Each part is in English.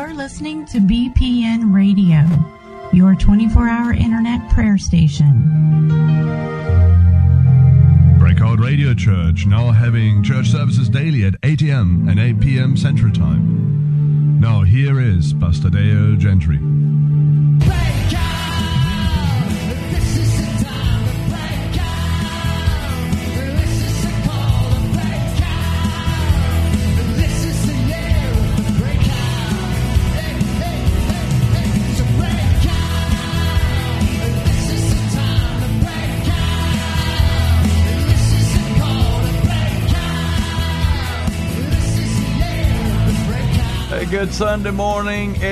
You're listening to BPN Radio, your 24-hour internet prayer station. Breakout Radio Church, now having church services daily at 8 a.m. and 8 p.m. Central Time. Now here is Pastor Dale Gentry. Good Sunday morning,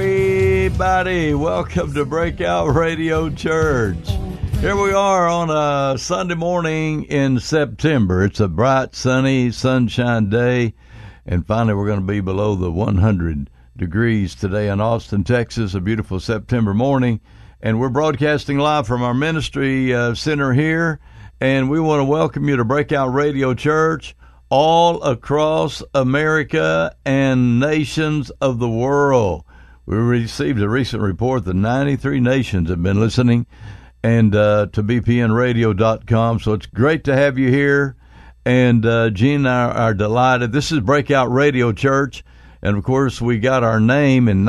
everybody. Welcome to Breakout Radio Church. Here we are on a Sunday morning in September. It's a bright, sunny, sunshine day. And finally, we're going to be below the 100 degrees today in Austin, Texas. A beautiful September morning. And we're broadcasting live from our ministry center here. And we want to welcome you to Breakout Radio Church, all across America and nations of the world. We received a recent report that 93 nations have been listening and to bpnradio.com. So it's great to have you here. And Gene and I are delighted. This is Breakout Radio Church. And, of course, we got our name in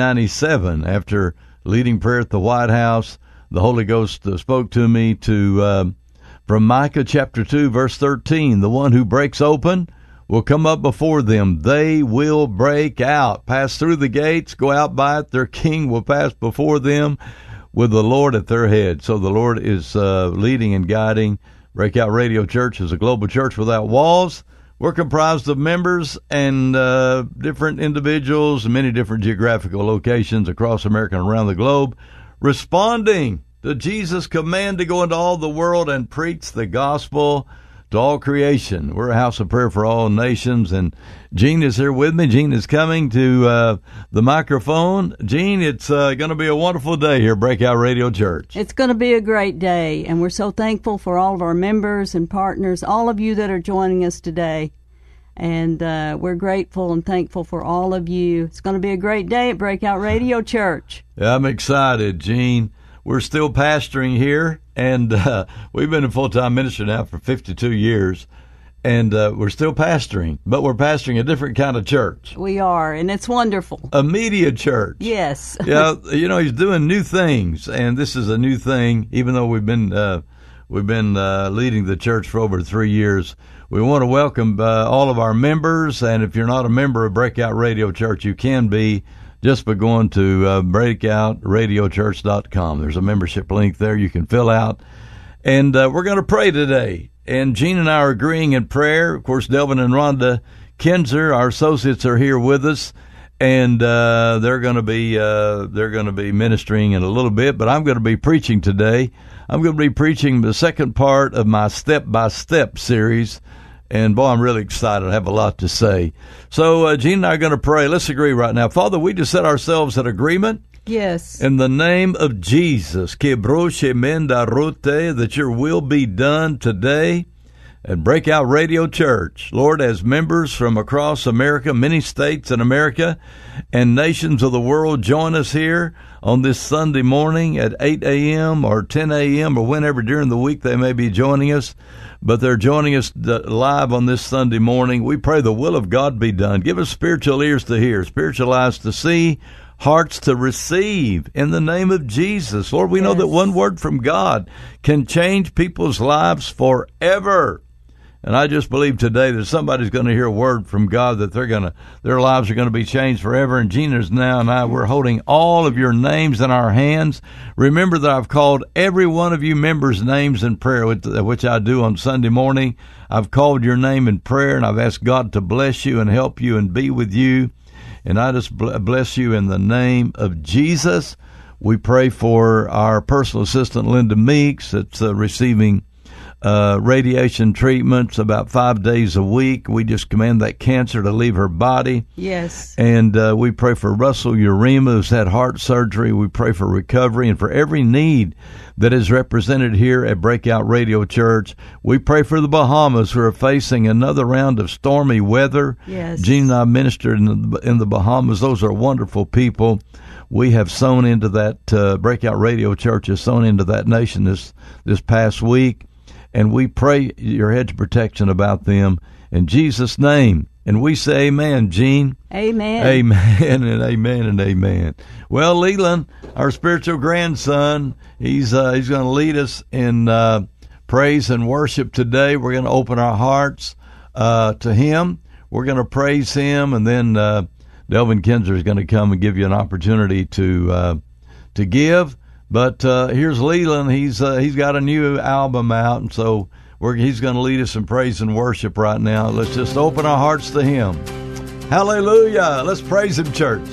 1997 after leading prayer at the White House. The Holy Ghost spoke to me to from Micah chapter 2, verse 13, the one who breaks open will come up before them. They will break out, pass through the gates, go out by it. Their king will pass before them with the Lord at their head. So the Lord is leading and guiding. Breakout Radio Church is a global church without walls. We're comprised of members and different individuals in many different geographical locations across America and around the globe, responding to Jesus' command to go into all the world and preach the gospel to all creation. We're a house of prayer for all nations, and Gene is here with me. Gene is coming to the microphone. Gene, it's going to be a wonderful day here at Breakout Radio Church. It's going to be a great day, and we're so thankful for all of our members and partners, all of you that are joining us today. And we're grateful and thankful for all of you. It's going to be a great day at Breakout Radio Church. Yeah, I'm excited, Gene. We're still pastoring here, and we've been in full-time ministry now for 52 years, and we're still pastoring, but we're pastoring a different kind of church. We are, and it's wonderful. A media church. Yes. Yeah, you know, he's doing new things, and this is a new thing, even though we've been leading the church for over 3 years. We want to welcome all of our members, and if you're not a member of Breakout Radio Church, you can be, just by going to breakoutradiochurch.com. There's a membership link there you can fill out. And we're going to pray today. And Gene and I are agreeing in prayer. Of course, Delvin and Rhonda Kinzer, our associates, are here with us. And they're going to be ministering in a little bit. But I'm going to be preaching today. I'm going to be preaching the second part of my step-by-step series. And, boy, I'm really excited. I have a lot to say. So, Gene and I are going to pray. Let's agree right now. Father, we just set ourselves at agreement. Yes. In the name of Jesus, that your will be done today at Breakout Radio Church. Lord, as members from across America, many states in America and nations of the world, join us here on this Sunday morning at 8 a.m. or 10 a.m. or whenever during the week they may be joining us. But they're joining us live on this Sunday morning. We pray the will of God be done. Give us spiritual ears to hear, spiritual eyes to see, hearts to receive in the name of Jesus. Lord, we know that one word from God can change people's lives forever. And I just believe today that somebody's going to hear a word from God that their lives are going to be changed forever. And Gina's now and I, we're holding all of your names in our hands. Remember that I've called every one of you members' names in prayer, which I do on Sunday morning. I've called your name in prayer, and I've asked God to bless you and help you and be with you. And I just bless you in the name of Jesus. We pray for our personal assistant, Linda Meeks, that's receiving radiation treatments about 5 days a week. We just command that cancer to leave her body. Yes. And we pray for Russell Urema, who's had heart surgery. We pray for recovery and for every need that is represented here at Breakout Radio Church. We pray for the Bahamas, who are facing another round of stormy weather. Yes. Gene and I ministered in the Bahamas. Those are wonderful people. We have sown into that, Breakout Radio Church has sown into that nation this past week. And we pray your hedge of protection about them in Jesus' name. And we say amen, Gene. Amen. Amen and amen and amen. Well, Leland, our spiritual grandson, he's going to lead us in praise and worship today. We're going to open our hearts to him. We're going to praise him, and then Delvin Kinzer is going to come and give you an opportunity to give. But here's Leland. He's got a new album out, and so he's going to lead us in praise and worship right now. Let's just open our hearts to him. Hallelujah. Let's praise him, church.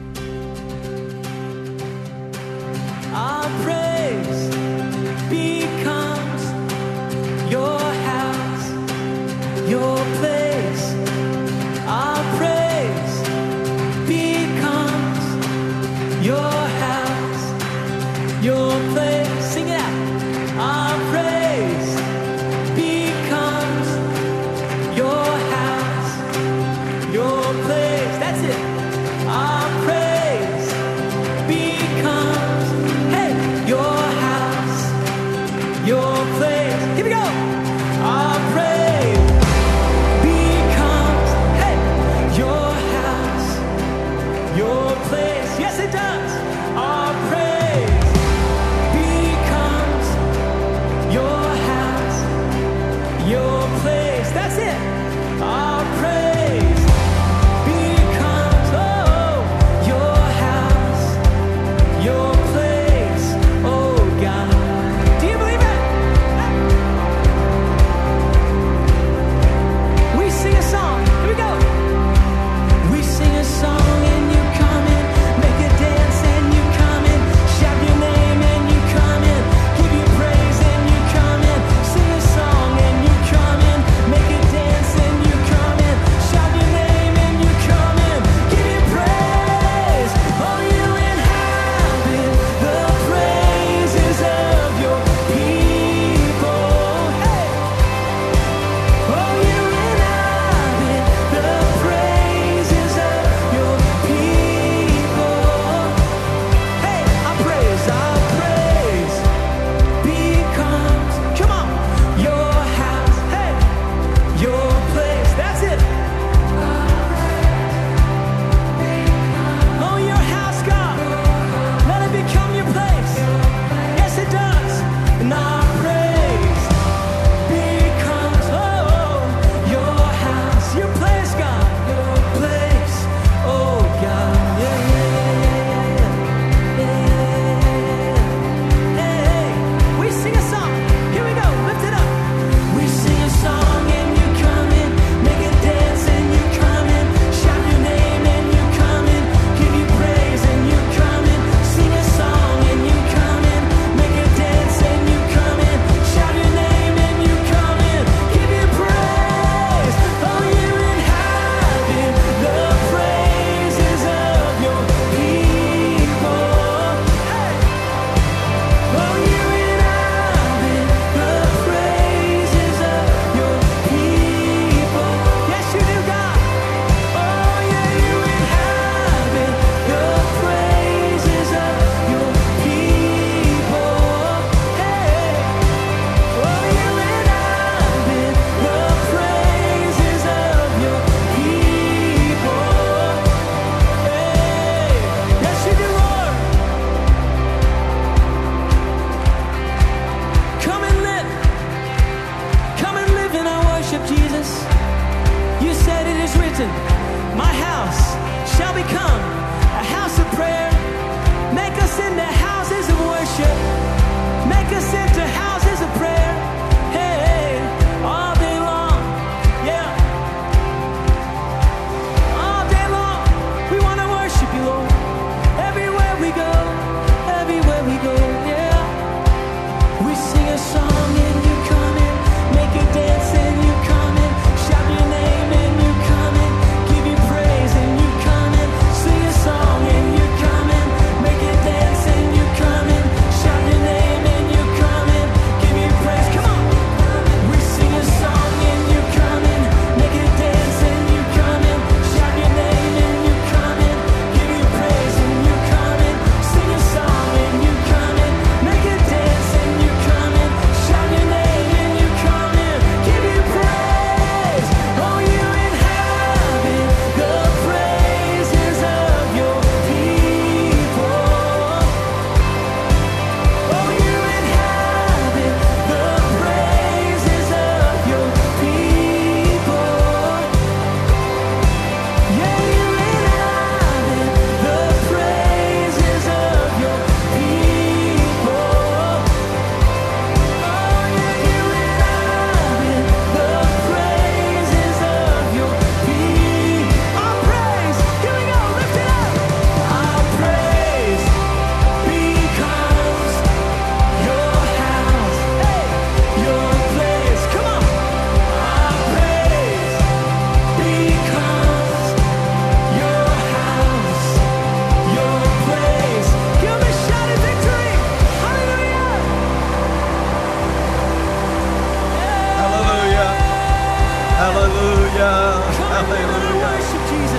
Our praise becomes your house, your place. Our praise becomes your house, your place. Sing it out. Our praise becomes your house, your place. That's it. Our praise becomes, hey, your house, your place. Here we go. Our praise becomes, hey, your house, your place. Yes, it does. Our praise becomes your house, your place. That's it. Our praise becomes, oh, your house, your place. Oh, God. Do you believe it? We sing a song. Here we go. We sing a song and you come in. Make a dance and you come in. Shout your name and you come in. Give you praise and you come in. Sing a song and you come in. Make a dance and you come in. Shout your name and you come in. Give you praise. Oh, you inhabit the praises of your people. Hey. Oh, you inhabit the praises of your people. Hey, our praise becomes, come on, your house, hey, your place. That's it. Oh, your house, God. Let it become your place. Yes, it does. And our praise becomes, oh, your house, your place, God, your place. Oh, God. Yeah, yeah, yeah. Hey, we sing a song. Here we go. Lift it up. We sing a song and you come in. Make a dance and you come in. Shout your name and you come in. Give you praise and you come in. Sing a song and you come in. Make a dance and you come in. Shout your name and you come in. Give you praise. Oh, you inhabit the praises of your people. Hey. Oh, you inhabit the praises of your people. Yes, you do, God. Oh, yeah, you inhabit the praises of your people. Hey. Oh, you inhabit the praises of your people. Hey. Yes, you do, Lord. Come and live. Come and live in our worship, Jesus. You said it is written, my house shall become a house of prayer. Make us into houses of worship. Make us into houses of prayer. Hey, all day long. Yeah. All day long. We want to worship you, Lord. Everywhere we go. Everywhere we go. Yeah. We sing a song and you come in.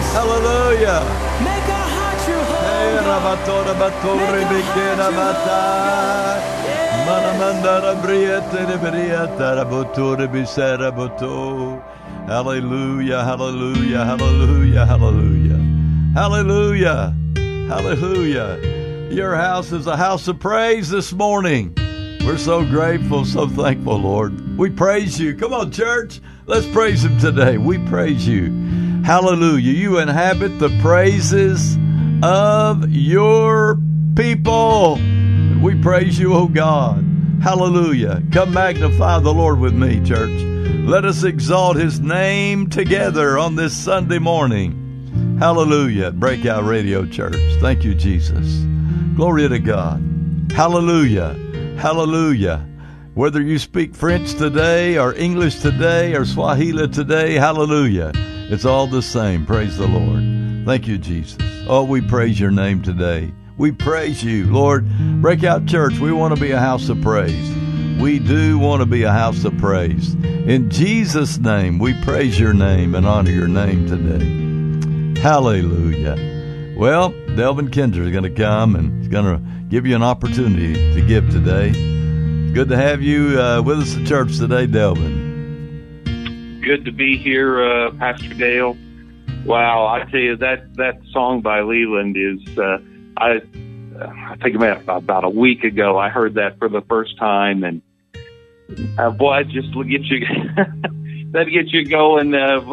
Hallelujah. Make our hearts your home. Hey, Rabatora Batore Bikena Bata. Manamandara Briete de Brieta Rabotore Bisera Boto. Hallelujah, hallelujah, hallelujah, hallelujah. Hallelujah, hallelujah. Your house is a house of praise this morning. We're so grateful, so thankful, Lord. We praise you. Come on, church. Let's praise him today. We praise you. Hallelujah. You inhabit the praises of your people. We praise you, oh God. Hallelujah. Come magnify the Lord with me, church. Let us exalt his name together on this Sunday morning. Hallelujah. Breakout Radio Church. Thank you, Jesus. Glory to God. Hallelujah. Hallelujah. Whether you speak French today or English today or Swahili today, hallelujah. It's all the same. Praise the Lord. Thank you, Jesus. Oh, we praise your name today. We praise you, Lord. Breakout Church, we want to be a house of praise. We do want to be a house of praise. In Jesus' name, we praise your name and honor your name today. Hallelujah. Well, Delvin Kinder is going to come and he's going to give you an opportunity to give today. Good to have you with us at church today, Delvin. Good to be here, Pastor Dale. Wow, I tell you, that song by Leland is, I think about a week ago, I heard that for the first time, and boy, just will get you, that gets you going,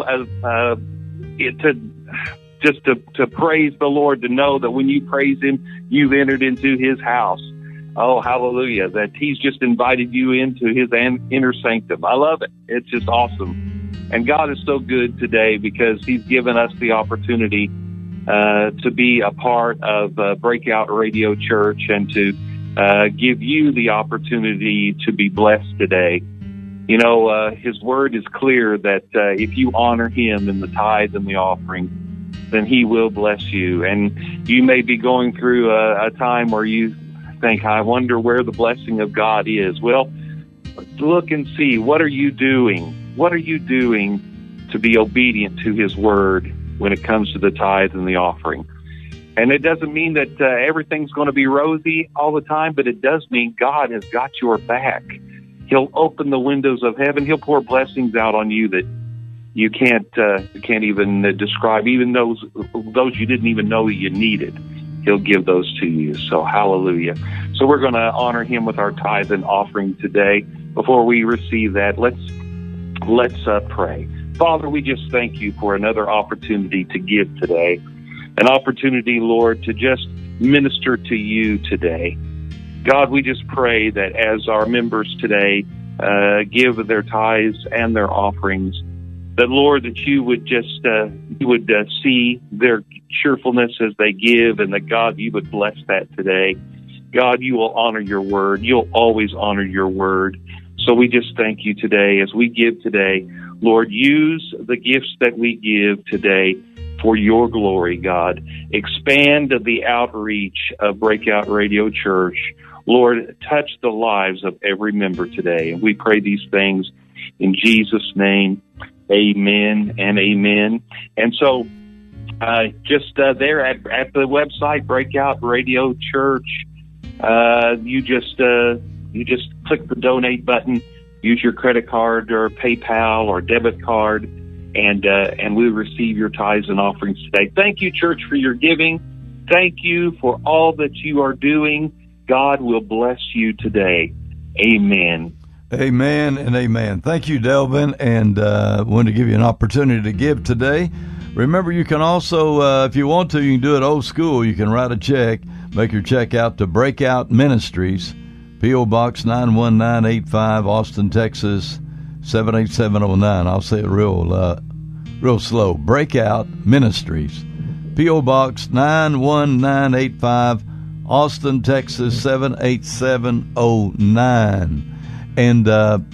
to praise the Lord, to know that when you praise him, you've entered into his house. Oh, hallelujah, that he's just invited you into his inner sanctum. I love it. It's just awesome. And God is so good today because he's given us the opportunity to be a part of Breakout Radio Church and to give you the opportunity to be blessed today. You know, his word is clear that if you honor him in the tithe and the offering, then he will bless you. And you may be going through a time where you think, I wonder where the blessing of God is. Well, look and see, what are you doing? What are you doing to be obedient to his word when it comes to the tithe and the offering? And it doesn't mean that everything's going to be rosy all the time, but it does mean God has got your back. He'll open the windows of heaven. He'll pour blessings out on you that you can't even describe, even those you didn't even know you needed. He'll give those to you. So hallelujah. So we're going to honor him with our tithe and offering today. Before we receive that, let's pray. Father, we just thank you for another opportunity to give today. An opportunity, Lord, to just minister to you today. God, we just pray that as our members today give their tithes and their offerings, that, Lord, that you would just see their cheerfulness as they give, and that, God, you would bless that today. God, you will honor your word. You'll always honor your word. So we just thank you today as we give today. Lord, use the gifts that we give today for your glory, God. Expand the outreach of Breakout Radio Church. Lord, touch the lives of every member today. And we pray these things in Jesus' name. Amen and amen. And so just there at the website, Breakout Radio Church, you just click the donate button, use your credit card or PayPal or debit card, and we receive your tithes and offerings today. Thank you, church, for your giving. Thank you for all that you are doing. God will bless you today. Amen. Amen and amen. Thank you, Delvin, and want to give you an opportunity to give today. Remember, you can also, if you want to, you can do it old school. You can write a check, make your check out to Breakout Ministries, P.O. Box 91985, Austin, Texas, 78709. I'll say it real slow. Breakout Ministries, P.O. Box 91985, Austin, Texas, 78709. And,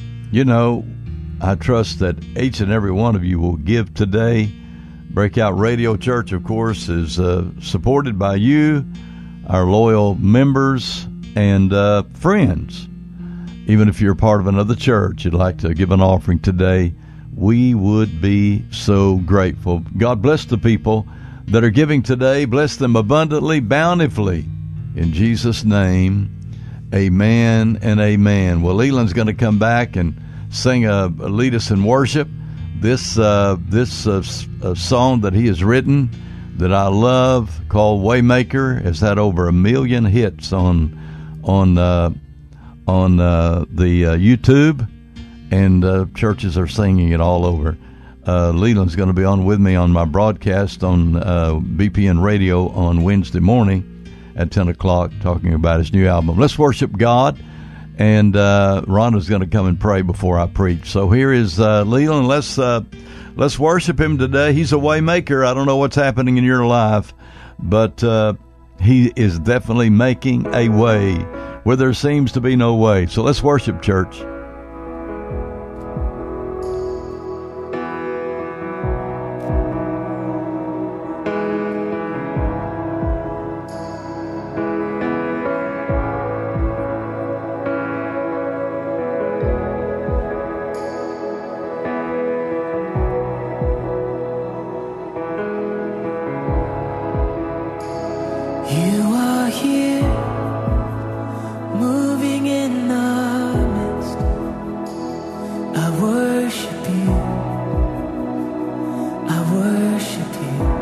I trust that each and every one of you will give today. Breakout Radio Church, of course, is supported by you, our loyal members and friends. Even if you're part of another church, you'd like to give an offering today, we would be so grateful. God bless the people that are giving today. Bless them abundantly, bountifully. In Jesus' name, amen and amen. Well, Leland's going to come back and lead us in worship. This song that he has written that I love, called Waymaker, has had over 1 million hits on the YouTube, and churches are singing it all over. Leland's going to be on with me on my broadcast on BPN Radio on Wednesday morning at 10 o'clock, talking about his new album. Let's worship God, and Rhonda's going to come and pray before I preach. So here is Leland. Let's worship him today. He's a way maker. I don't know what's happening in your life, but he is definitely making a way where there seems to be no way. So let's worship, church. You are here, moving in our midst. I worship you, I worship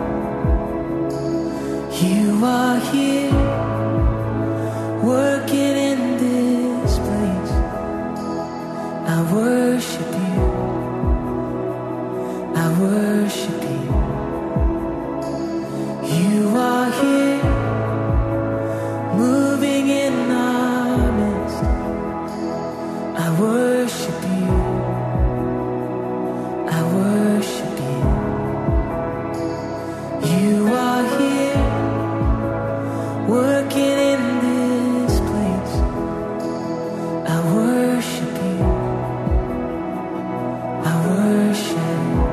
you. You are here, working in this place. I worship you, I worship you. You are here, moving in our midst. I worship you, I worship you. You are here, working in this place. I worship you, I worship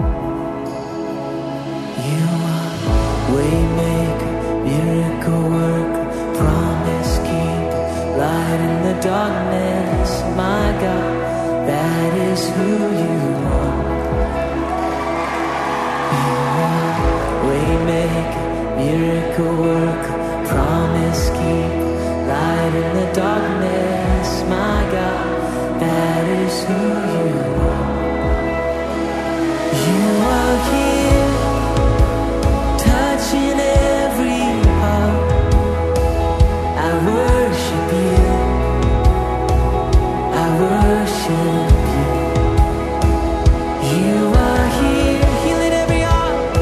you. You are waymaker, miracle worker, promise keep, light in the darkness, my God, that is who you are. You are waymaker, miracle worker, promise keep, light in the darkness, my God, that is who you are. You are here, touching every heart. I worship you, I worship you. You are here, healing every heart.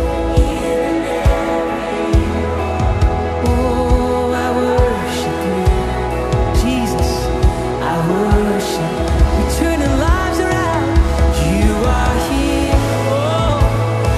Oh, I worship you, Jesus, I worship you, turning lives around. You are here, oh,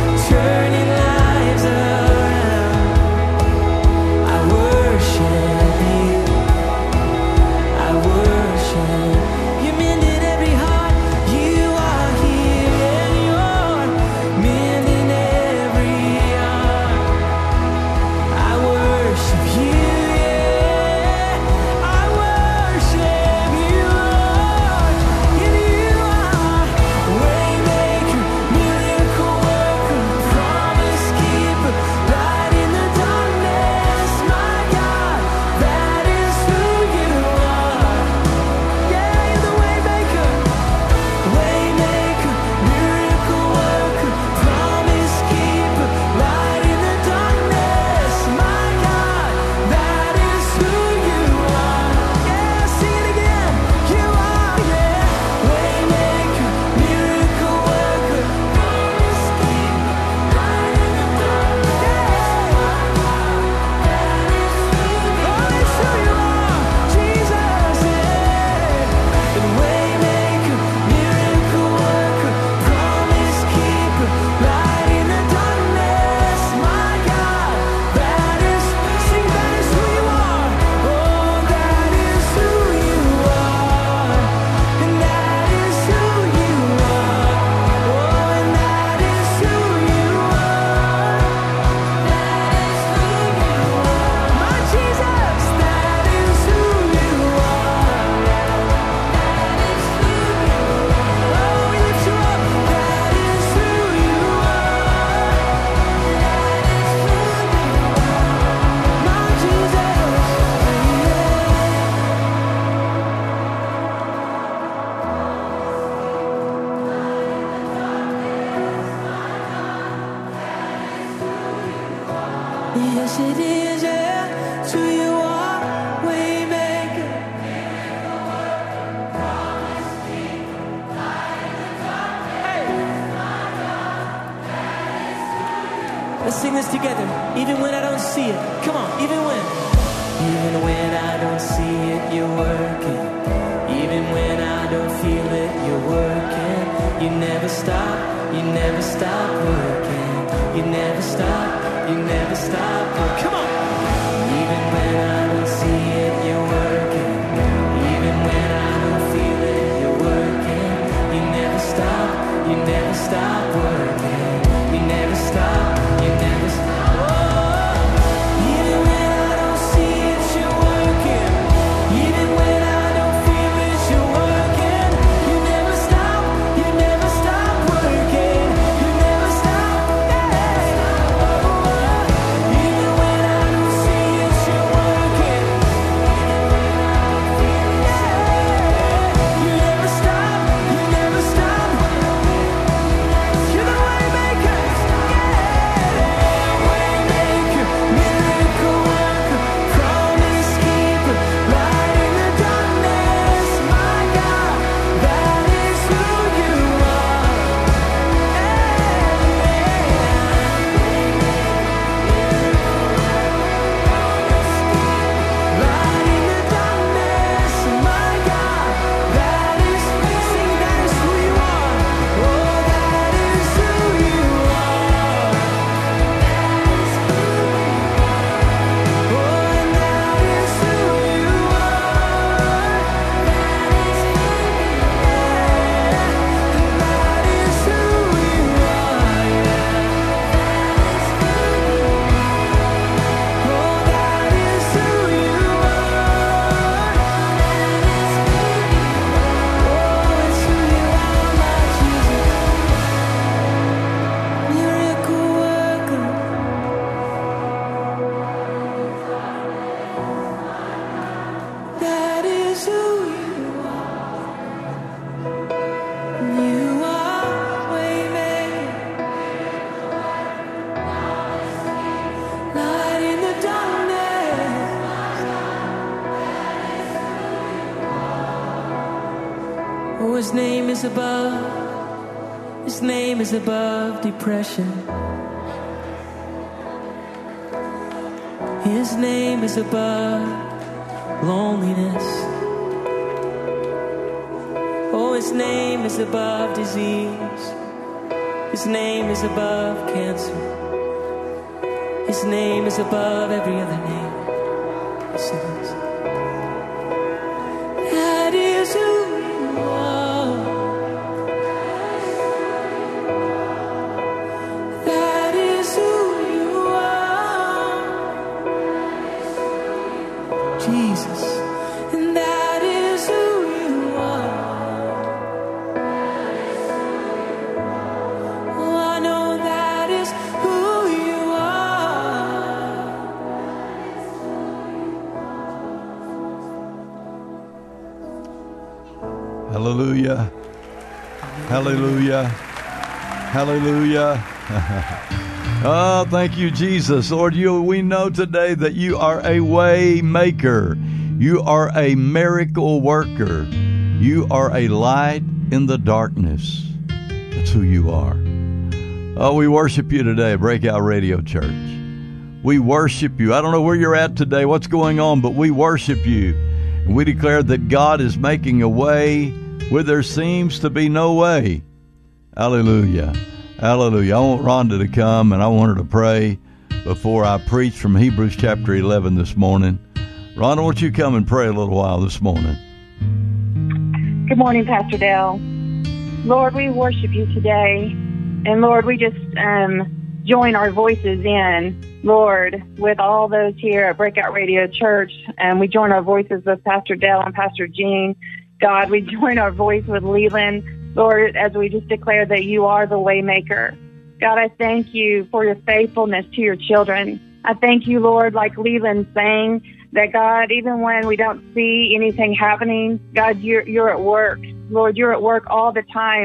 Yes, it is, yeah. It's who you are, Waymaker. Let's sing this together. Even when I don't see it. Come on, even when. Even when I don't see it, you're working. Even when I don't feel it, you're working. You never stop working. You never stop working. Come on. Even when I don't see it, you're working. Even when I don't feel it, you're working. You never stop working. You never stop. Even when I don't see it, you're working. Even when I don't feel it, you're working. You never stop working. You never stop. Even when I don't see it, you're working. You never stop. You're the Waymaker. Waymaker, miracle worker, promise keeper, light in the darkness, my God, that is who you are. Light in the darkness, my God, that is who you are. Oh, that is who you are. Oh, and that is who you are. That is who you are. Oh, that is who you are. Oh, it's who you are, my Jesus. Miracle worker. That is who you are. You are Waymaker, light in the darkness. Oh, His name is above. His name is above depression. His name is above loneliness. Oh, His name is above disease. His name is above cancer. His name is above every other name. Yes, it is. That is who you are. That is who you are. Jesus. And that is who you are. Oh, I know that is who you are. Hallelujah. Hallelujah. Hallelujah. Oh, thank you, Jesus. Lord, we know today that you are a way maker. You are a miracle worker. You are a light in the darkness. That's who you are. Oh, we worship you today, Breakout Radio Church. We worship you. I don't know where you're at today, what's going on, but we worship you. And we declare that God is making a way where there seems to be no way. Hallelujah. Hallelujah. I want Rhonda to come, and I want her to pray before I preach from Hebrews chapter 11 this morning. Rhonda, won't you come and pray a little while this morning? Good morning, Pastor Dale. Lord, we worship you today. And Lord, we just join our voices in, Lord, with all those here at Breakout Radio Church. And we join our voices with Pastor Dale and Pastor Jean. God, we join our voice with Leland, Lord, as we just declare that you are the way maker. God, I thank you for your faithfulness to your children. I thank you, Lord, like Leland saying, that God, even when we don't see anything happening, God, you're at work. Lord, you're at work all the time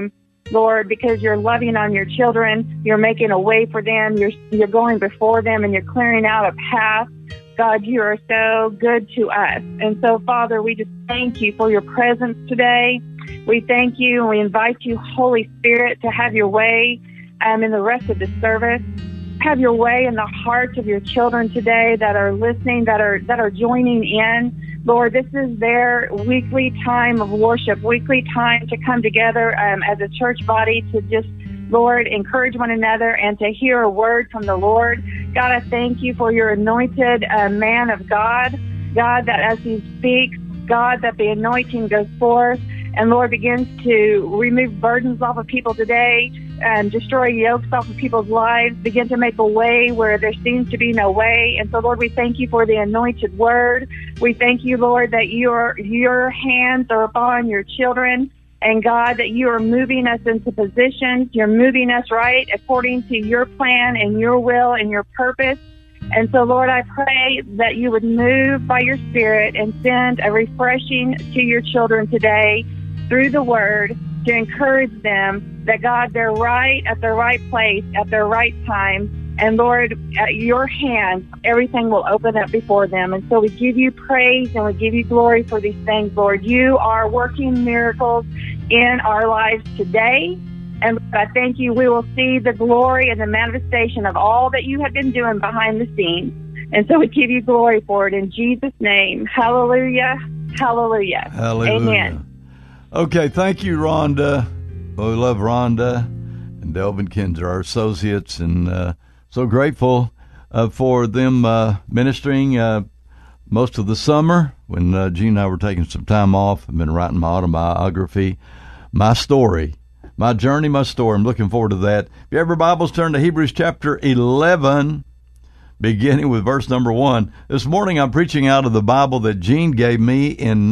Lord, because you're loving on your children. You're making a way for them. You're going before them, and you're clearing out a path. God, you are so good to us. And so, Father, we just thank you for your presence today. We thank you, and we invite you, Holy Spirit, to have your way in the rest of the service. Have your way in the hearts of your children today that are listening, that are joining in. Lord, this is their weekly time of worship, weekly time to come together as a church body to just, Lord, encourage one another and to hear a word from the Lord. God, I thank you for your anointed man of God. God, that as he speaks, God, that the anointing goes forth and, Lord, begins to remove burdens off of people today and destroy yokes off of people's lives, begin to make a way where there seems to be no way. And so, Lord, we thank you for the anointed word. We thank you, Lord, that your hands are upon your children. And God, that you are moving us into positions. You're moving us right according to your plan and your will and your purpose. And so, Lord, I pray that you would move by your Spirit and send a refreshing to your children today through the word to encourage them that, God, they're right at the right place at the right time. And, Lord, at your hands, everything will open up before them. And so we give you praise and we give you glory for these things, Lord. You are working miracles in our lives today. And I thank you, we will see the glory and the manifestation of all that you have been doing behind the scenes. And so we give you glory for it in Jesus' name. Hallelujah. Hallelujah. Hallelujah. Amen. Okay, thank you, Rhonda. Well, we love Rhonda and Delvin Kinzer, our associates, and so grateful for them ministering most of the summer when Gene and I were taking some time off. I've been writing my autobiography, my story, my journey, my story. I'm looking forward to that. If you have your Bibles, turn to Hebrews chapter 11, beginning with verse number 1. This morning I'm preaching out of the Bible that Gene gave me in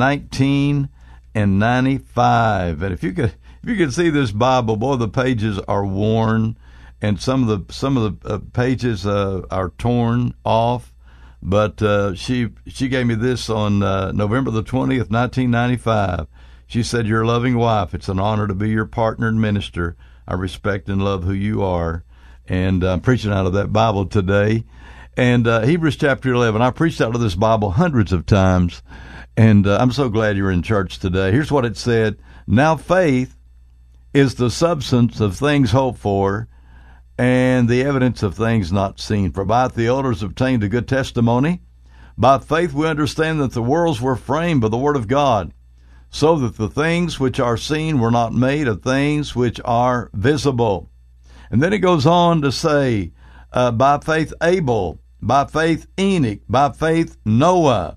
1995. And if you could see this Bible, boy, the pages are worn, and some of the pages are torn off. But she gave me this on November the 20th, 1995. She said, "You're a loving wife. It's an honor to be your partner and minister. I respect and love who you are." And I'm preaching out of that Bible today. And Hebrews chapter 11, I preached out of this Bible hundreds of times. And I'm so glad you're in church today. Here's what it said. Now faith is the substance of things hoped for, and the evidence of things not seen. For by it the elders obtained a good testimony. By faith we understand that the worlds were framed by the word of God, so that the things which are seen were not made of things which are visible. And then it goes on to say, by faith Abel, by faith Enoch, by faith Noah,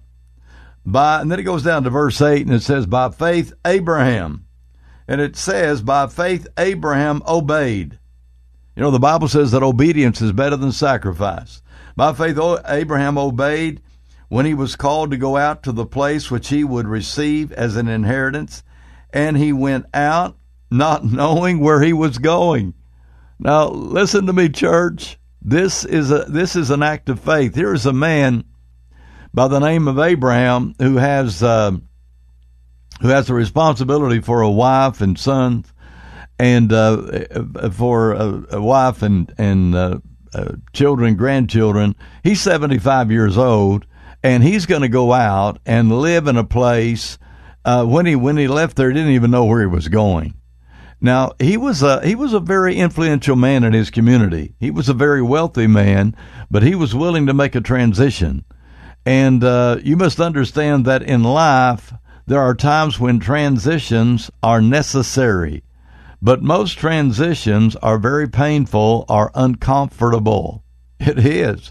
and then it goes down to verse 8, and it says, by faith Abraham. And it says, by faith Abraham obeyed. You know, the Bible says that obedience is better than sacrifice. By faith, Abraham obeyed when he was called to go out to the place which he would receive as an inheritance, and he went out not knowing where he was going. Now, listen to me, church. This is an act of faith. Here is a man by the name of Abraham who has the responsibility for a wife and sons, and for a wife and children, grandchildren. He's 75 years old, and he's going to go out and live in a place. When he left there, he didn't even know where he was going. Now, he was a very influential man in his community. He was a very wealthy man, but he was willing to make a transition. And you must understand that in life, there are times when transitions are necessary. But most transitions are very painful or uncomfortable. It is.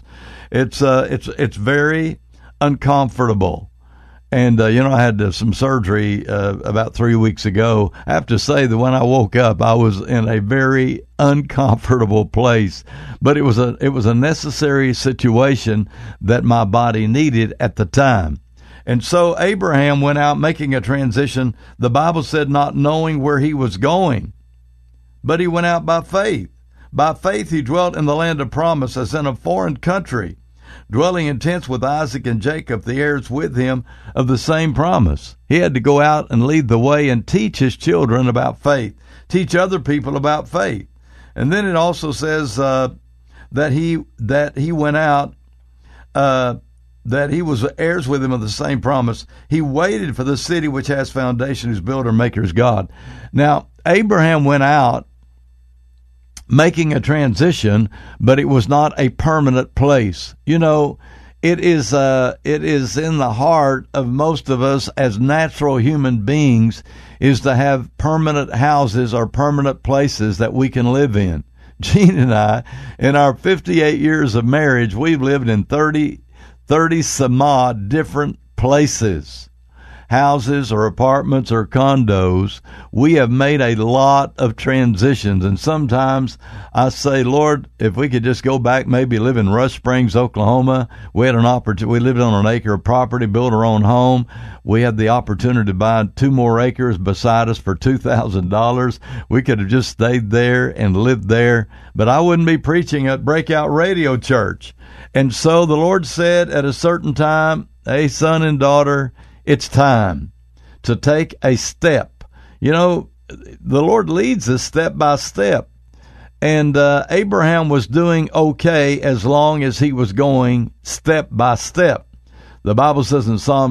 It's very uncomfortable. And, I had some surgery about 3 weeks ago. I have to say that when I woke up, I was in a very uncomfortable place. But it was a necessary situation that my body needed at the time. And so Abraham went out making a transition. The Bible said not knowing where he was going. But he went out by faith. By faith he dwelt in the land of promise as in a foreign country, dwelling in tents with Isaac and Jacob, the heirs with him of the same promise. He had to go out and lead the way and teach his children about faith, teach other people about faith. And then it also says that he went out, that he was heirs with him of the same promise. He waited for the city which has foundation, whose builder and maker is God. Now, Abraham went out making a transition, but it was not a permanent place. You know, it is in the heart of most of us as natural human beings is to have permanent houses or permanent places that we can live in. Gene and I, in our 58 years of marriage, we've lived in 30 some odd different places, houses or apartments or condos. We have made a lot of transitions, and sometimes I say, Lord, if we could just go back, maybe live in Rush Springs, Oklahoma. We had an opportunity. We lived on an acre of property, built our own home. We had the opportunity to buy 2 more acres beside us for $2,000. We could have just stayed there and lived there, but I wouldn't be preaching at Breakout Radio Church. And so the Lord said at a certain time, hey, son and daughter, it's time to take a step. You know, the Lord leads us step by step. And Abraham was doing okay as long as he was going step by step. The Bible says in Psalm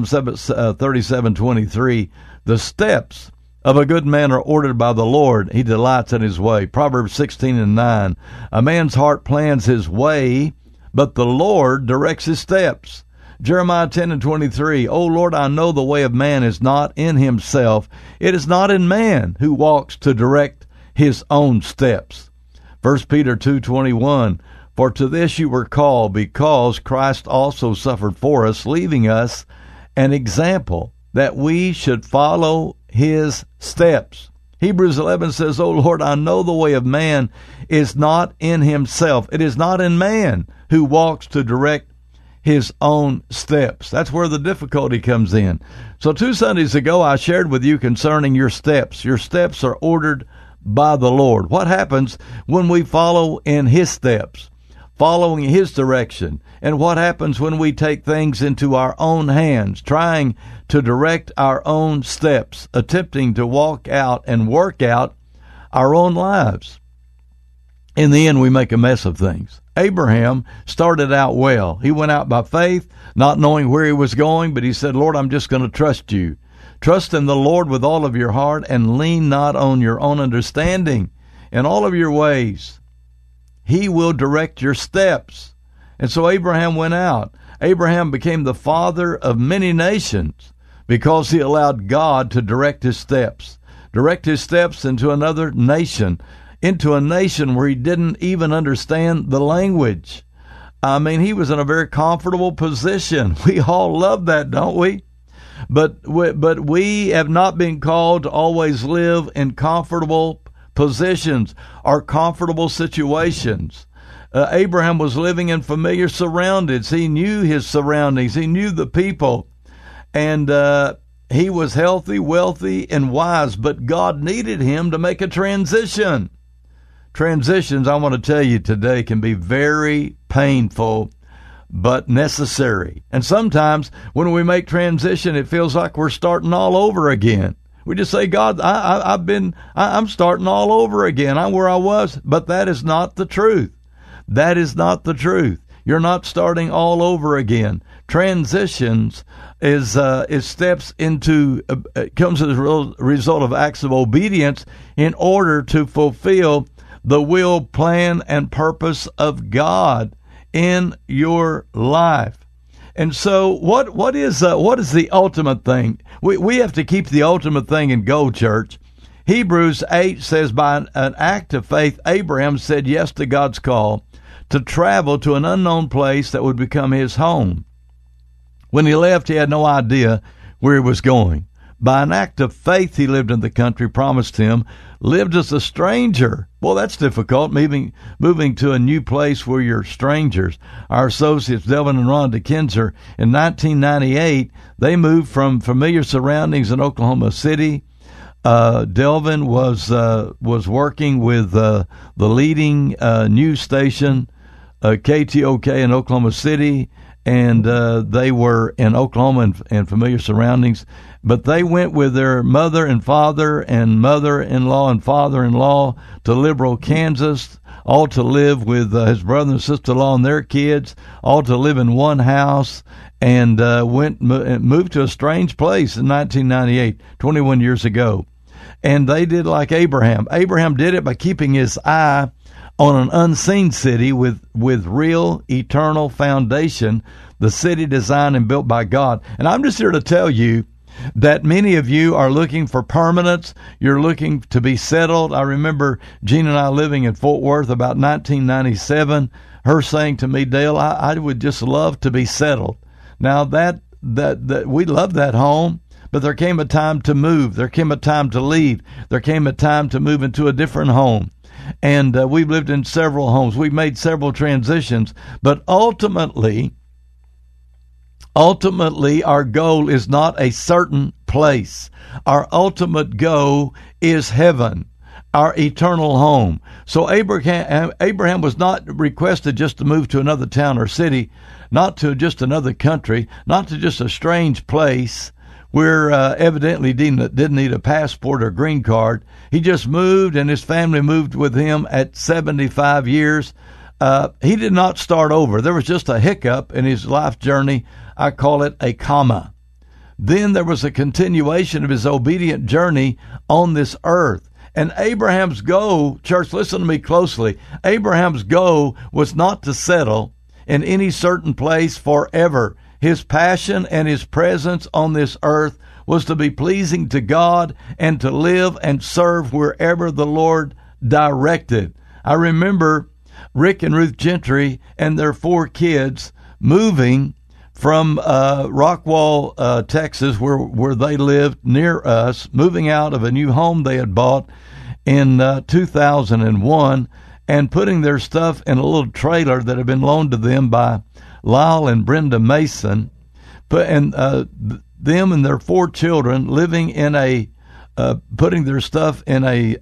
37:23, the steps of a good man are ordered by the Lord. He delights in his way. Proverbs 16:9, a man's heart plans his way, but the Lord directs his steps. Jeremiah 10:23, O Lord, I know the way of man is not in himself. It is not in man who walks to direct his own steps. 1 Peter 2:21, for to this you were called, because Christ also suffered for us, leaving us an example that we should follow his steps. Hebrews 11 says, O Lord, I know the way of man is not in himself. It is not in man who walks to direct his own steps. That's where the difficulty comes in. So 2 Sundays ago, I shared with you concerning your steps. Your steps are ordered by the Lord. What happens when we follow in his steps, following his direction? And what happens when we take things into our own hands, trying to direct our own steps, attempting to walk out and work out our own lives? In the end, we make a mess of things. Abraham started out well. He went out by faith, not knowing where he was going, but he said, Lord, I'm just going to trust you. Trust in the Lord with all of your heart and lean not on your own understanding. In all of your ways, he will direct your steps. And so Abraham went out. Abraham became the father of many nations because he allowed God to direct his steps into another nation, into a nation where he didn't even understand the language. I mean, he was in a very comfortable position. We all love that, don't we? But we have not been called to always live in comfortable positions or comfortable situations. Abraham was living in familiar surroundings. He knew his surroundings. He knew the people. And he was healthy, wealthy, and wise. But God needed him to make a transition. Transitions, I want to tell you today, can be very painful, but necessary. And sometimes when we make transition, it feels like we're starting all over again. We just say, God, I'm starting all over again. I'm where I was. But that is not the truth. That is not the truth. You're not starting all over again. Transitions is steps into, comes as a result of acts of obedience in order to fulfill the will, plan, and purpose of God in your life. And so what is the ultimate thing? We have to keep the ultimate thing in go, church. Hebrews 8 says, by an act of faith, Abraham said yes to God's call to travel to an unknown place that would become his home. When he left, he had no idea where he was going. By an act of faith, he lived in the country promised him, lived as a stranger. Well, that's difficult, moving to a new place where you're strangers. Our associates, Delvin and Rhonda Kinzer, in 1998, they moved from familiar surroundings in Oklahoma City. Delvin was working with the leading news station KTOK in Oklahoma City, and they were in Oklahoma and familiar surroundings. But they went with their mother and father and mother-in-law and father-in-law to Liberal, Kansas, all to live with his brother and sister-in-law and their kids, all to live in one house, and moved to a strange place in 1998, 21 years ago. And they did like Abraham. Abraham did it by keeping his eye on an unseen city with real eternal foundation, the city designed and built by God. And I'm just here to tell you that many of you are looking for permanence. You're looking to be settled. I remember Gene and I living in Fort Worth about 1997, her saying to me, Dale, I would just love to be settled. Now that we love that home, but there came a time to move. There came a time to leave. There came a time to move into a different home. And we've lived in several homes. We've made several transitions. But ultimately, our goal is not a certain place. Our ultimate goal is heaven, our eternal home. So Abraham was not requested just to move to another town or city, not to just another country, not to just a strange place where evidently didn't need a passport or green card. He just moved, and his family moved with him at 75 years. He did not start over. There was just a hiccup in his life journey. I call it a comma. Then there was a continuation of his obedient journey on this earth. And Abraham's goal, church, listen to me closely. Abraham's goal was not to settle in any certain place forever. His passion and his presence on this earth was to be pleasing to God and to live and serve wherever the Lord directed. I remember Rick and Ruth Gentry and their 4 kids moving from Rockwall, Texas, where they lived near us, moving out of a new home they had bought in 2001 and putting their stuff in a little trailer that had been loaned to them by Lyle and Brenda Mason, and them and their 4 children living in putting their stuff in a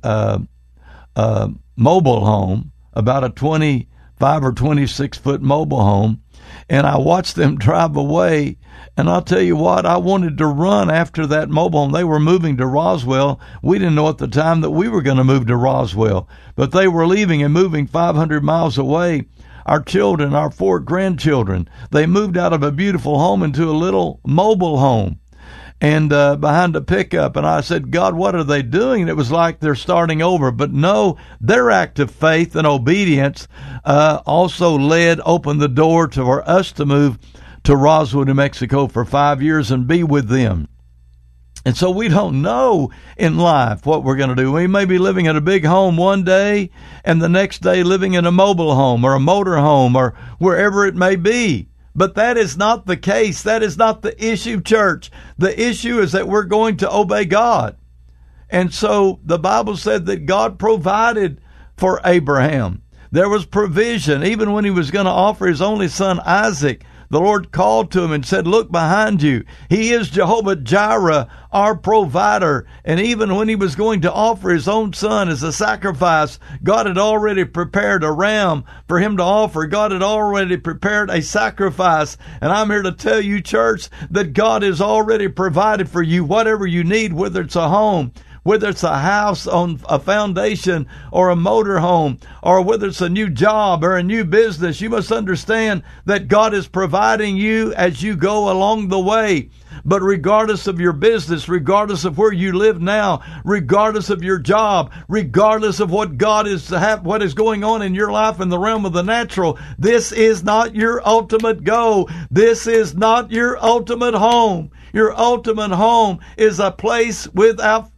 mobile home, about a 25 or 26 foot mobile home. And I watched them drive away, and I'll tell you what, I wanted to run after that mobile home. They were moving to Roswell. We didn't know at the time that we were going to move to Roswell, but they were leaving and moving 500 miles away. Our children, our 4 grandchildren, they moved out of a beautiful home into a little mobile home and behind a pickup. And I said, God, what are they doing? And it was like they're starting over. But no, their act of faith and obedience also opened the door for us to move to Roswell, New Mexico for 5 years and be with them. And so we don't know in life what we're going to do. We may be living in a big home one day and the next day living in a mobile home or a motor home or wherever it may be. But that is not the case. That is not the issue, church. The issue is that we're going to obey God. And so the Bible said that God provided for Abraham. There was provision. Even when he was going to offer his only son, Isaac, the Lord called to him and said, look behind you. He is Jehovah Jireh, our provider. And even when he was going to offer his own son as a sacrifice, God had already prepared a ram for him to offer. God had already prepared a sacrifice. And I'm here to tell you, church, that God has already provided for you whatever you need, whether it's a home, whether it's a house on a foundation or a motor home, or whether it's a new job or a new business. You must understand that God is providing you as you go along the way. But regardless of your business, regardless of where you live now, regardless of your job, regardless of what what is going on in your life in the realm of the natural, this is not your ultimate goal. This is not your ultimate home. Your ultimate home is a place with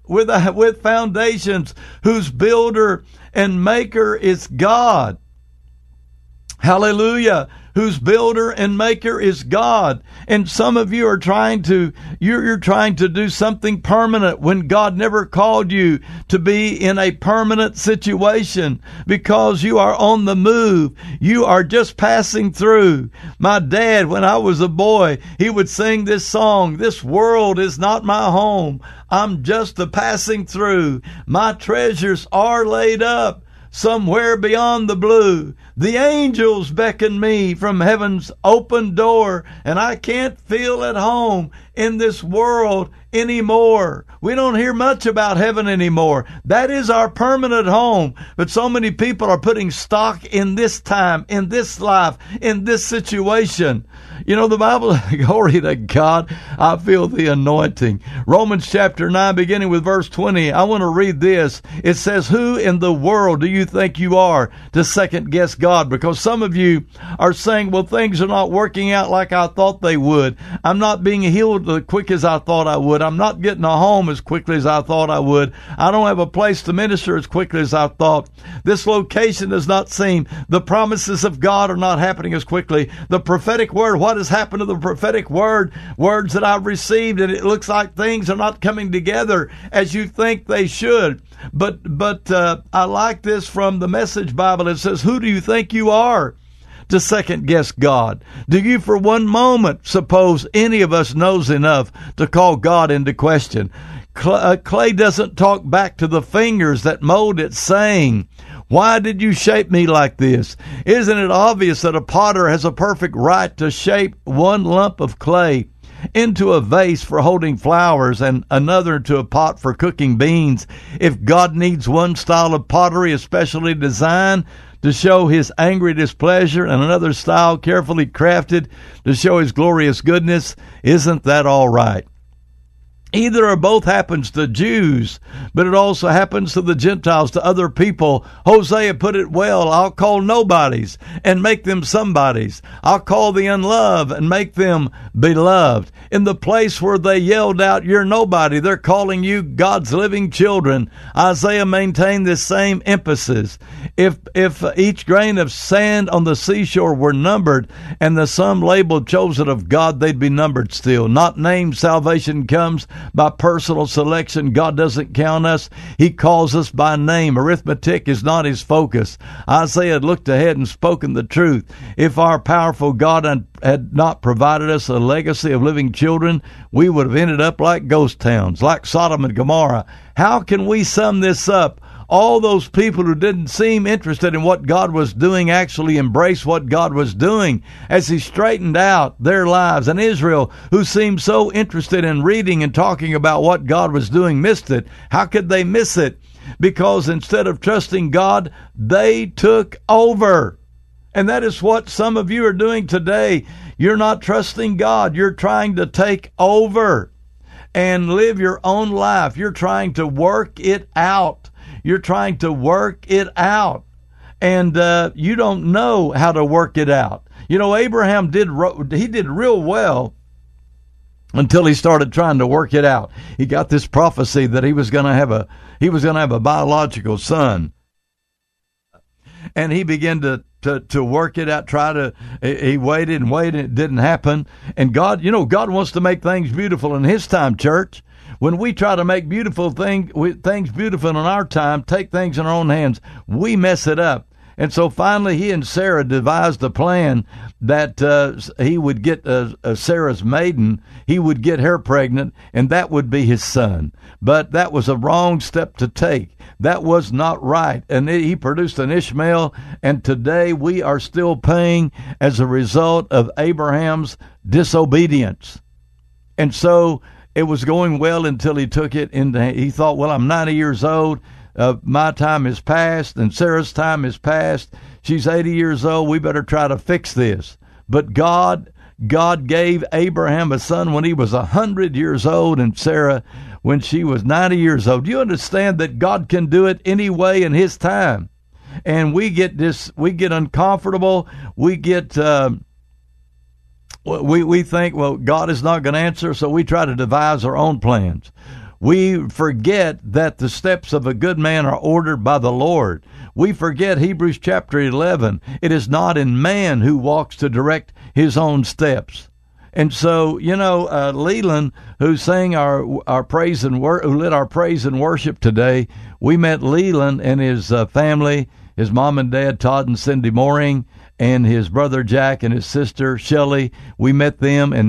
foundations, whose builder and maker is God. Hallelujah. Whose builder and maker is God. And some of you are you're trying to do something permanent when God never called you to be in a permanent situation, because you are on the move. You are just passing through. My dad, when I was a boy, he would sing this song, "This world is not my home. I'm just a passing through. My treasures are laid up somewhere beyond the blue. The angels beckon me from heaven's open door, and I can't feel at home in this world anymore. We don't hear much about heaven anymore. That is our permanent home. But so many people are putting stock in this time, in this life, in this situation. You know, the Bible, glory to God, I feel the anointing. Romans chapter 9, beginning with verse 20, I want to read this. It says, who in the world do you think you are to second guess God? Because some of you are saying, well, things are not working out like I thought they would. I'm not being healed as quick as I thought I would. I'm not getting a home as quickly as I thought I would. I don't have a place to minister as quickly as I thought. This location does not seem. The promises of God are not happening as quickly. The prophetic word, what has happened to the prophetic word, words that I've received, and it looks like things are not coming together as you think they should. But I like this from the Message Bible. It says, who do you think you are to second guess God? Do you for one moment suppose any of us knows enough to call God into question? Clay doesn't talk back to the fingers that mold it, saying, why did you shape me like this? Isn't it obvious that a potter has a perfect right to shape one lump of clay into a vase for holding flowers and another into a pot for cooking beans? If God needs one style of pottery especially designed to show his angry displeasure and another style carefully crafted to show his glorious goodness, isn't that all right? Either or both happens to Jews, but it also happens to the Gentiles, to other people. Hosea put it well, I'll call nobodies and make them somebodies. I'll call the unloved and make them beloved. In the place where they yelled out, you're nobody, they're calling you God's living children. Isaiah maintained this same emphasis. If each grain of sand on the seashore were numbered and the sum labeled chosen of God, they'd be numbered still. Not named. Salvation comes by personal selection. God doesn't count us. He calls us by name. Arithmetic is not his focus. Isaiah had looked ahead and spoken the truth. If our powerful God had not provided us a legacy of living children, we would have ended up like ghost towns, like Sodom and Gomorrah. How can we sum this up? All those people who didn't seem interested in what God was doing actually embraced what God was doing as he straightened out their lives. And Israel, who seemed so interested in reading and talking about what God was doing, missed it. How could they miss it? Because instead of trusting God, they took over. And that is what some of you are doing today. You're not trusting God. You're trying to take over and live your own life. You're trying to work it out. You're trying to work it out, and you don't know how to work it out. You know, Abraham did real well until he started trying to work it out. He got this prophecy that he was going to have a biological son, and he began to work it out. He waited and waited. It didn't happen. And God wants to make things beautiful in his time, church. When we try to make things beautiful in our time, take things in our own hands, we mess it up. And so finally he and Sarah devised a plan that he would get Sarah's maiden, he would get her pregnant, and that would be his son. But that was a wrong step to take. That was not right. And he produced an Ishmael, and today we are still paying as a result of Abraham's disobedience. And so it was going well until he took it he thought, well, I'm 90 years old. My time is past and Sarah's time is past. She's 80 years old. We better try to fix this. But God gave Abraham a son when he was 100 years old and Sarah when she was 90 years old. Do you understand that God can do it anyway in his time? And we get uncomfortable. We get, we think, well, God is not going to answer, so we try to devise our own plans. We forget that the steps of a good man are ordered by the Lord. We forget Hebrews chapter 11. It is not in man who walks to direct his own steps. And so, Leland, who sang our praise and who led our praise and worship today, we met Leland and his family, his mom and dad, Todd and Cindy Mooring, and his brother Jack and his sister Shelley. We met them in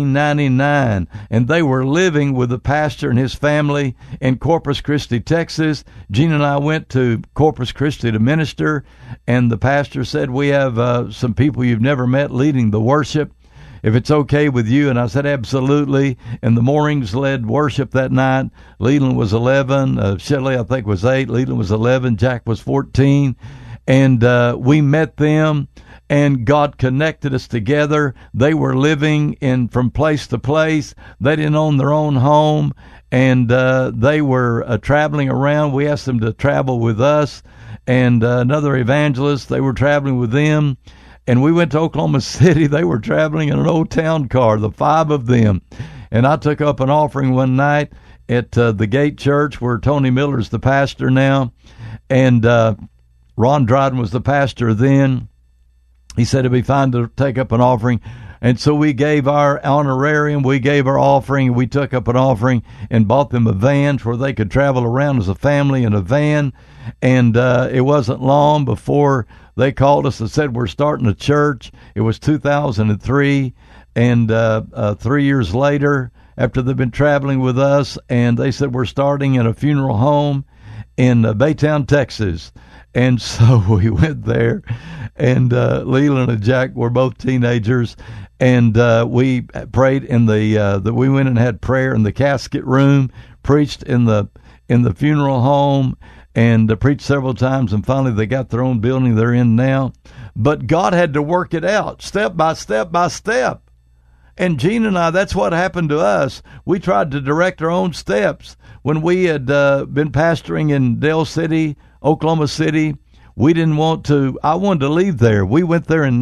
1999, and they were living with the pastor and his family in Corpus Christi, Texas. Gene and I went to Corpus Christi to minister, and the pastor said, we have some people you've never met leading the worship, if it's okay with you. And I said, absolutely. And the Moorings led worship that night. Leland was 11. Shelley, I think, was 8. Leland was 11. Jack was 14. And we met them, and God connected us together. They were living from place to place. They didn't own their own home, and they were traveling around. We asked them to travel with us, and another evangelist, they were traveling with them. And we went to Oklahoma City. They were traveling in an old town car, the 5 of them. And I took up an offering one night at the Gate Church, where Tony Miller's the pastor now. And Ron Dryden was the pastor then. He said it'd be fine to take up an offering. And so we gave our honorarium, we gave our offering, we took up an offering and bought them a van where they could travel around as a family in a van. And it wasn't long before they called us and said, we're starting a church. It was 2003. And 3 years later, after they've been traveling with us, and they said, we're starting in a funeral home in Baytown, Texas. And so we went there, and Leland and Jack were both teenagers, and we prayed in we went and had prayer in the casket room, preached in the funeral home, and preached several times, and finally they got their own building they're in now. But God had to work it out step by step by step. And Gene and I, that's what happened to us. We tried to direct our own steps. When we had been pastoring in Dale City, Oklahoma City, we didn't want to, I wanted to leave there. We went there in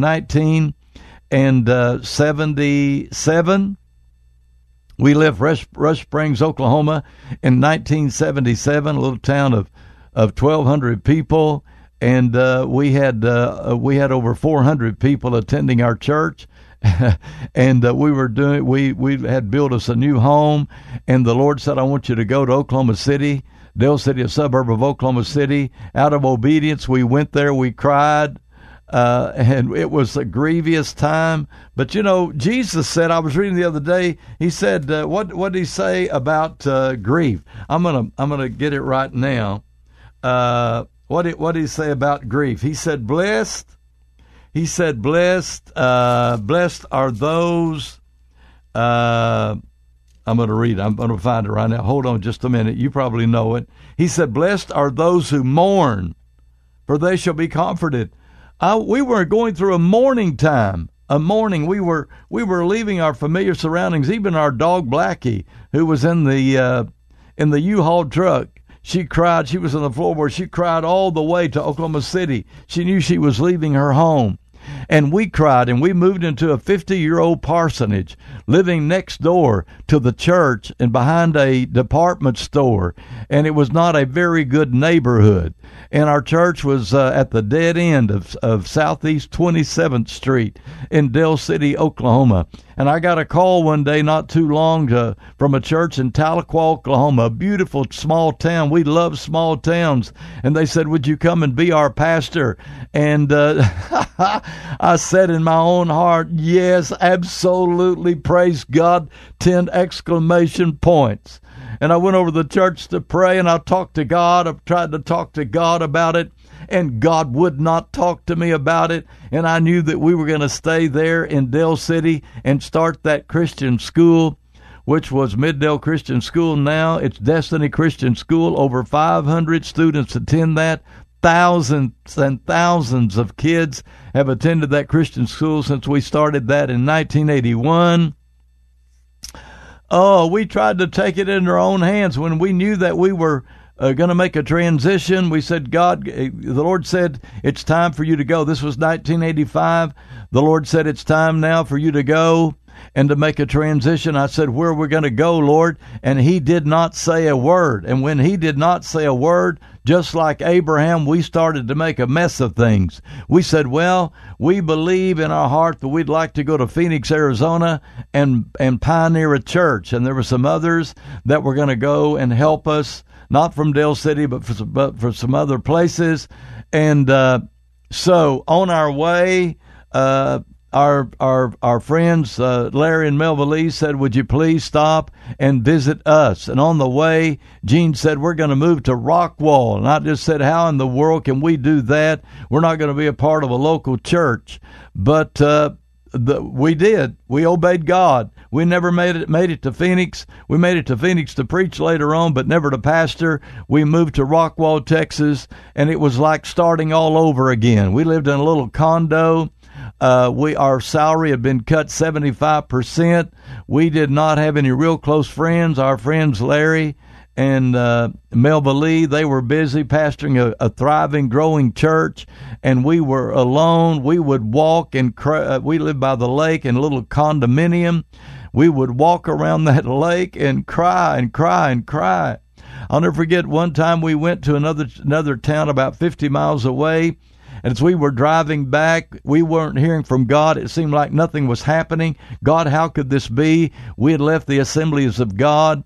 1977. We left Rush Springs, Oklahoma in 1977, a little town of 1,200 people. And we had over 400 people attending our church. And we had built us a new home, and the Lord said, I want you to go to Oklahoma City, Dale City, a suburb of Oklahoma City. Out of obedience, we went there, we cried, and it was a grievous time. But you know, Jesus said, I was reading the other day, he said, what did he say about grief? I'm gonna get it right now. What did he say about grief? He said, blessed are those, I'm going to read it. I'm going to find it right now. Hold on just a minute. You probably know it. He said, blessed are those who mourn, for they shall be comforted. We were going through a mourning time. A mourning. We were leaving our familiar surroundings. Even our dog Blackie, who was in the U-Haul truck, she cried. She was on the floorboard. She cried all the way to Oklahoma City. She knew she was leaving her home. And we cried, and we moved into a 50-year-old parsonage, living next door to the church and behind a department store. And it was not a very good neighborhood. And our church was at the dead end of Southeast 27th Street in Dale City, Oklahoma. And I got a call one day not too long from a church in Tahlequah, Oklahoma, a beautiful small town. We love small towns. And they said, would you come and be our pastor? And I said in my own heart, yes, absolutely, praise God, 10 exclamation points. And I went over to the church to pray, and I talked to God. I tried to talk to God about it, and God would not talk to me about it. And I knew that we were going to stay there in Dale City and start that Christian school, which was Middale Christian School now. It's Destiny Christian School. Over 500 students attend that. Thousands and thousands of kids have attended that Christian school since we started that in 1981. Oh, we tried to take it in our own hands when we knew that we were going to make a transition. We said, God, the Lord said, it's time for you to go. This was 1985. The Lord said, it's time now for you to go and to make a transition. I said, where are we going to go, Lord? And he did not say a word. And when he did not say a word, just like Abraham, we started to make a mess of things. We said, well, we believe in our heart that we'd like to go to Phoenix, Arizona and pioneer a church. And there were some others that were going to go and help us, not from Dale City, but for some other places. And So on our way, our friends Larry and Melva Lee said, "Would you please stop and visit us?" And on the way, Gene said, "We're going to move to Rockwall." And I just said, "How in the world can we do that? We're not going to be a part of a local church." But we did. We obeyed God. We never made it to Phoenix. We made it to Phoenix to preach later on, but never to pastor. We moved to Rockwall, Texas, and it was like starting all over again. We lived in a little condo. Our salary had been cut 75%. We did not have any real close friends. Our friends Larry and Melva Lee, they were busy pastoring a thriving, growing church, and we were alone. We would walk and we lived by the lake in a little condominium. We would walk around that lake and cry and cry and cry. I'll never forget one time we went to another town about 50 miles away. And as we were driving back, we weren't hearing from God. It seemed like nothing was happening. God, how could this be? We had left the Assemblies of God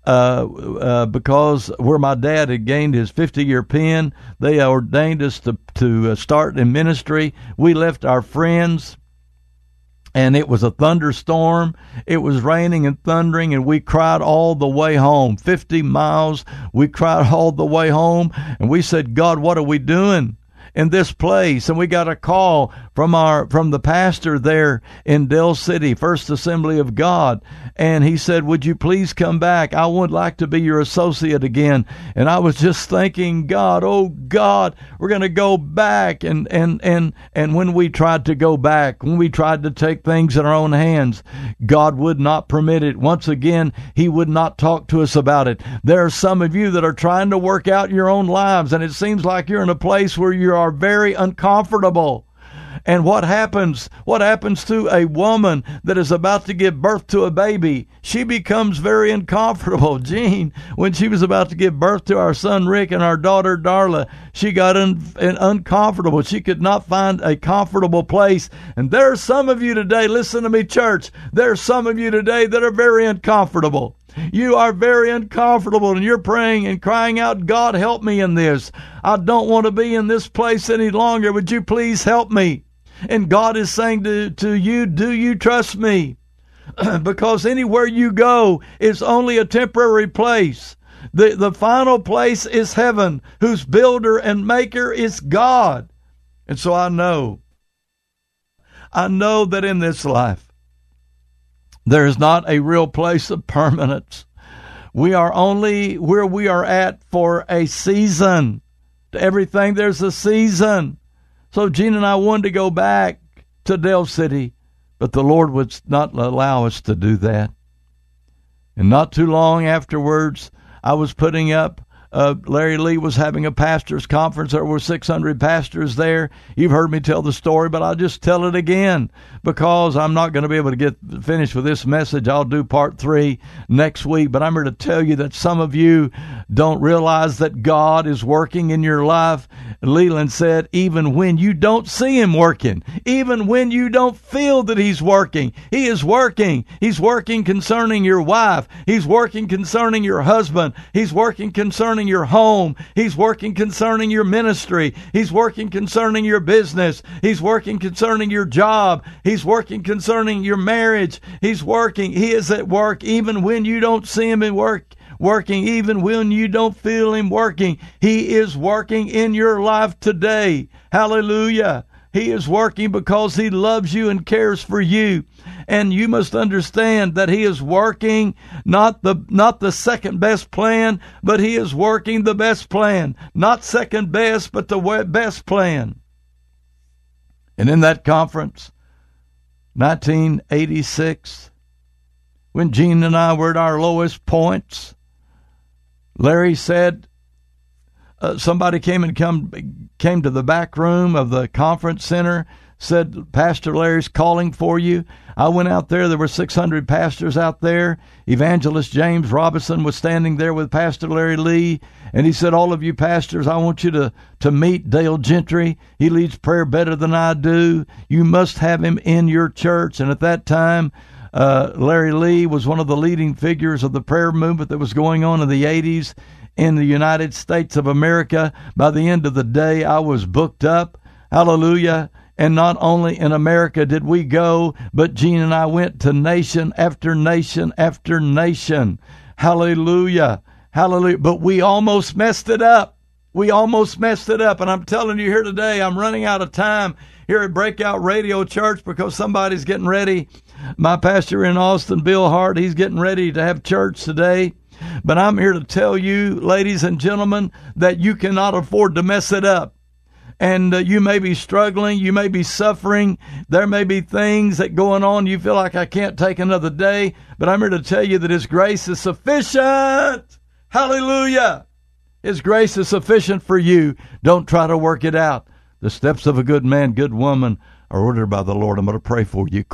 because where my dad had gained his 50-year pen, they ordained us to start in ministry. We left our friends, and it was a thunderstorm. It was raining and thundering, and we cried all the way home. 50 miles, we cried all the way home, and we said, "God, what are we doing in this place?" And we got a call from the pastor there in Dell City, First Assembly of God, and he said, "Would you please come back? I would like to be your associate again." And I was just thinking, God, oh God, we're going to go back. And when we tried to go back, when we tried to take things in our own hands, God would not permit it. Once again, he would not talk to us about it. There are some of you that are trying to work out your own lives, and it seems like you're in a place where you are very uncomfortable. And what happens to a woman that is about to give birth to a baby? She becomes very uncomfortable. Jean, when she was about to give birth to our son Rick and our daughter Darla, she got uncomfortable. She could not find a comfortable place. And there are some of you today, listen to me, church, there are some of you today that are very uncomfortable. You are very uncomfortable, and you're praying and crying out, "God, help me in this. I don't want to be in this place any longer. Would you please help me?" And God is saying to you, "Do you trust me?" Because anywhere you go is only a temporary place. The final place is heaven, whose builder and maker is God. And so I know that in this life, there is not a real place of permanence. We are only where we are at for a season. To everything, there's a season. So Gene and I wanted to go back to Dell City, but the Lord would not allow us to do that. And not too long afterwards, I was putting up, Larry Lee was having a pastor's conference. There were 600 pastors there. You've heard me tell the story, but I'll just tell it again because I'm not going to be able to get finished with this message. I'll do part 3 next week, but I'm here to tell you that some of you don't realize that God is working in your life. Leland said, even when you don't see him working, even when you don't feel that he's working, he is working. He's working concerning your wife. He's working concerning your husband. He's working concerning your home. He's working concerning your ministry. He's working concerning your business. He's working concerning your job. He's working concerning your marriage. He's working. He is at work even when you don't see him working, even when you don't feel him working. He is working in your life today. Hallelujah. He is working because he loves you and cares for you. And you must understand that he is working not the second best plan, but he is working the best plan. Not second best, but the best plan. And in that conference, 1986, when Gene and I were at our lowest points, Larry said, somebody came to the back room of the conference center, said, "Pastor Larry's calling for you." I went out there. There were 600 pastors out there. Evangelist James Robinson was standing there with Pastor Larry Lee, and he said, "All of you pastors, I want you to meet Dale Gentry. He leads prayer better than I do. You must have him in your church." And at that time, Larry Lee was one of the leading figures of the prayer movement that was going on in the 80s in the United States of America. By the end of the day, I was booked up. Hallelujah. And not only in America did we go, but Gene and I went to nation after nation after nation. Hallelujah. Hallelujah. But we almost messed it up. We almost messed it up. And I'm telling you here today, I'm running out of time here at Breakout Radio Church because somebody's getting ready. My pastor in Austin, Bill Hart, he's getting ready to have church today. But I'm here to tell you, ladies and gentlemen, that you cannot afford to mess it up. And you may be struggling. You may be suffering. There may be things that going on. You feel like I can't take another day. But I'm here to tell you that His grace is sufficient. Hallelujah. His grace is sufficient for you. Don't try to work it out. The steps of a good man, good woman are ordered by the Lord. I'm going to pray for you.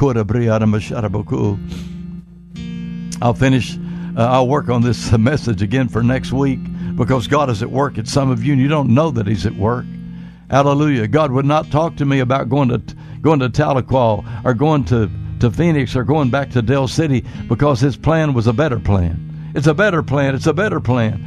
I'll finish. I'll work on this message again for next week because God is at work at some of you and you don't know that He's at work. Hallelujah. God would not talk to me about going to Tahlequah or going to Phoenix or going back to Del City because His plan was a better plan. It's a better plan. It's a better plan.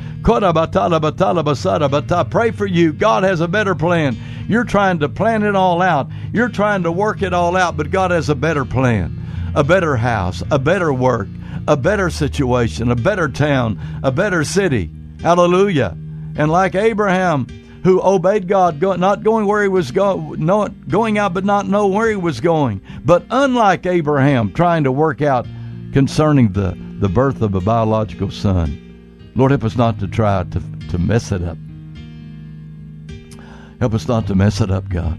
Pray for you. God has a better plan. You're trying to plan it all out. You're trying to work it all out, but God has a better plan, a better house, a better work, a better situation, a better town, a better city. Hallelujah. And like Abraham, who obeyed God, not going where he was going out, but not know where he was going. But unlike Abraham, trying to work out concerning the birth of a biological son. Lord, help us not to try to mess it up. Help us not to mess it up, God.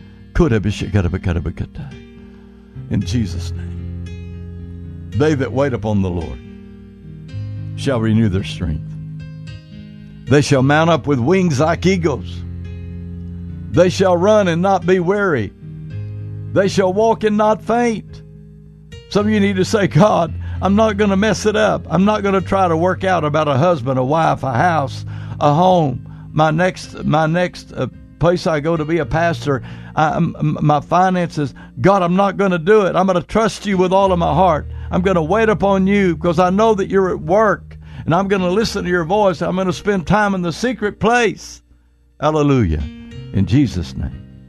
In Jesus' name. They that wait upon the Lord shall renew their strength. They shall mount up with wings like eagles. They shall run and not be weary. They shall walk and not faint. Some of you need to say, God, I'm not going to mess it up. I'm not going to try to work out about a husband, a wife, a house, a home, my next place I go to be a pastor, my finances. God, I'm not going to do it. I'm going to trust you with all of my heart. I'm going to wait upon you because I know that you're at work. And I'm going to listen to your voice. I'm going to spend time in the secret place. Hallelujah. In Jesus' name.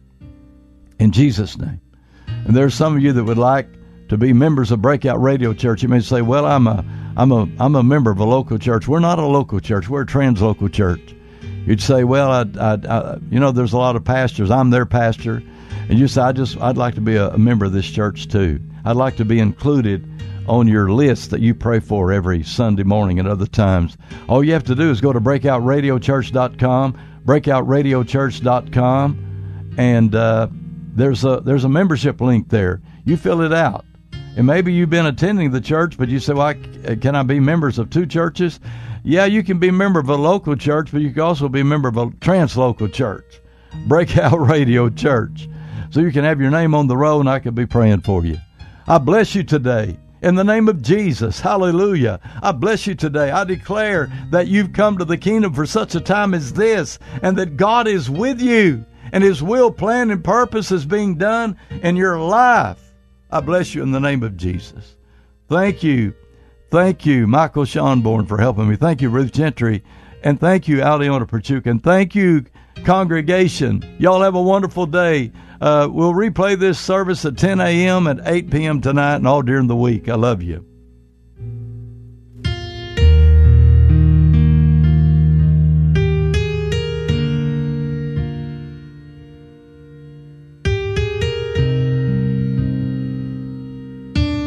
In Jesus' name. And there's some of you that would like to be members of Breakout Radio Church. You may say, well, I'm a member of a local church. We're not a local church. We're a translocal church. You'd say, well, there's a lot of pastors. I'm their pastor. And you say, I'd like to be a member of this church too. I'd like to be included on your list that you pray for every Sunday morning and other times. All you have to do is go to breakoutradiochurch.com, breakoutradiochurch.com, and there's a membership link there. You fill it out. And maybe you've been attending the church, but you say, well, can I be members of two churches? Yeah, you can be a member of a local church, but you can also be a member of a translocal church, Breakout Radio Church. So you can have your name on the roll, and I can be praying for you. I bless you today. In the name of Jesus, hallelujah. I bless you today. I declare that you've come to the kingdom for such a time as this, and that God is with you, and His will, plan, and purpose is being done in your life. I bless you in the name of Jesus. Thank you. Thank you, Michael Schonborn, for helping me. Thank you, Ruth Gentry, and thank you, Aliona Perchuk, and thank you, congregation. Y'all have a wonderful day. We'll replay this service at 10 a.m. and 8 p.m. tonight and all during the week. I love you.